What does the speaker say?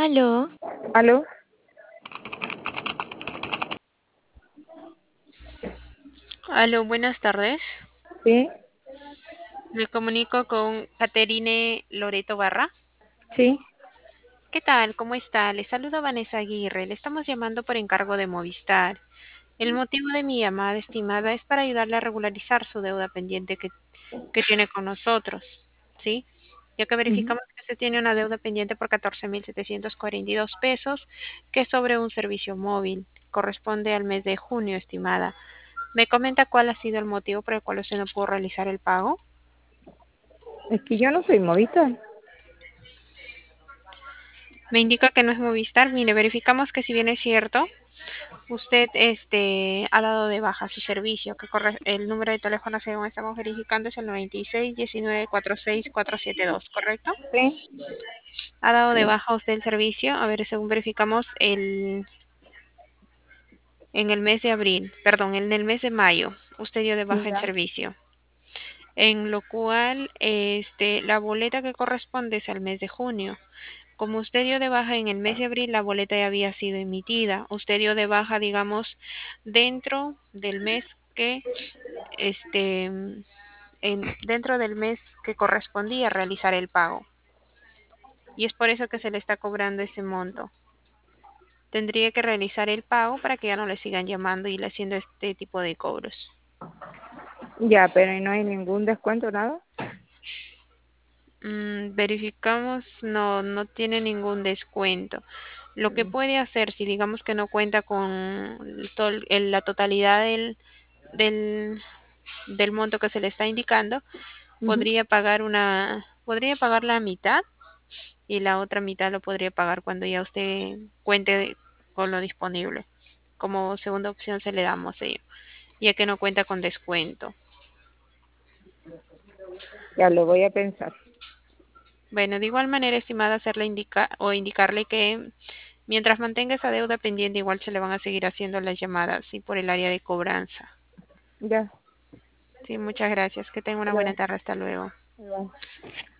Aló, ¿Aló? Aló, buenas tardes. Sí, Me comunico con Caterine Loreto Barra. sí. ¿Qué tal? ¿Cómo está? Le saluda Vanessa Aguirre. Le estamos llamando por encargo de Movistar. El motivo de mi llamada, estimada, es para ayudarle a regularizar su deuda pendiente que tiene con nosotros. ¿Sí? Ya que Ujú. verificamos que usted tiene una deuda pendiente por 14.742 pesos, que es sobre un servicio móvil. Corresponde al mes de junio, estimada. ¿Me comenta cuál ha sido el motivo por el cual usted no pudo realizar el pago? Es que yo no soy Movistar. Me indica que no es Movistar. Mire, verificamos que si bien es cierto, usted ha dado de baja su servicio, que el número de teléfono según estamos verificando es el 96 19 46 472, ¿correcto? Sí, Ha dado de baja usted el servicio, a ver, según verificamos en el mes de abril, perdón, en el mes de mayo, usted dio de baja el ya. servicio. En lo cual, la boleta que corresponde es al mes de junio. Como usted dio de baja en el mes de abril, la boleta ya había sido emitida. Usted dio de baja, digamos, dentro del mes que, este, dentro del mes que correspondía realizar el pago. Y es por eso que se le está cobrando ese monto. Tendría que realizar el pago para que ya no le sigan llamando y le haciendo este tipo de cobros. Ya, pero ¿y no hay ningún descuento, nada? Verificamos, no, no tiene ningún descuento. Lo que puede hacer, si digamos que no cuenta con la totalidad del, del monto que se le está indicando, Ujú. podría pagar la mitad y la otra mitad lo podría pagar cuando ya usted cuente con lo disponible. Como segunda opción se le damos ello, ya que no cuenta con descuento. Ya lo voy a pensar. Bueno, de igual manera, estimada, hacerle indicarle que mientras mantenga esa deuda pendiente, igual se le van a seguir haciendo las llamadas, sí, por el área de cobranza. Ya, Sí, muchas gracias. Que tenga una buena pero tarde. Hasta luego. igual.